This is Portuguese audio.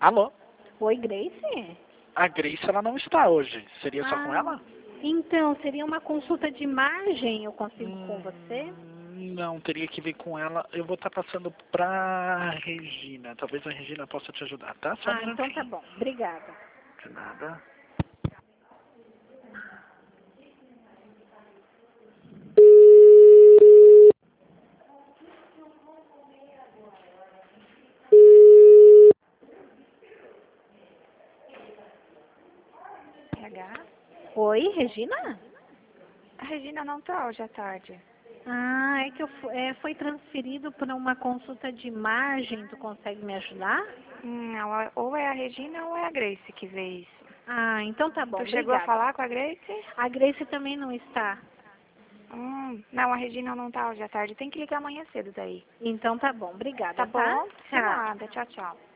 Alô? Oi, Grace? A Grace, ela não está hoje. Seria só com ela? Então, seria uma consulta de imagem, eu consigo com você? Não, teria que ver com ela. Eu vou estar passando pra Regina. Talvez a Regina possa te ajudar, tá? Só um Então minutinho. tá bom. Obrigada. De nada. RH? Oi, Regina? A Regina não tá hoje à tarde. É que foi transferido para uma consulta de imagem. Tu consegue me ajudar? Não, ou é a Regina ou é a Grace que vê isso. Então tá bom. Tu chegou a Obrigada. falar com a Grace? A Grace também não está. Não, a Regina não tá hoje à tarde. Tem que ligar amanhã cedo daí. Então tá bom. Obrigada, Tá bom? De Tchau. nada. Tchau, tchau.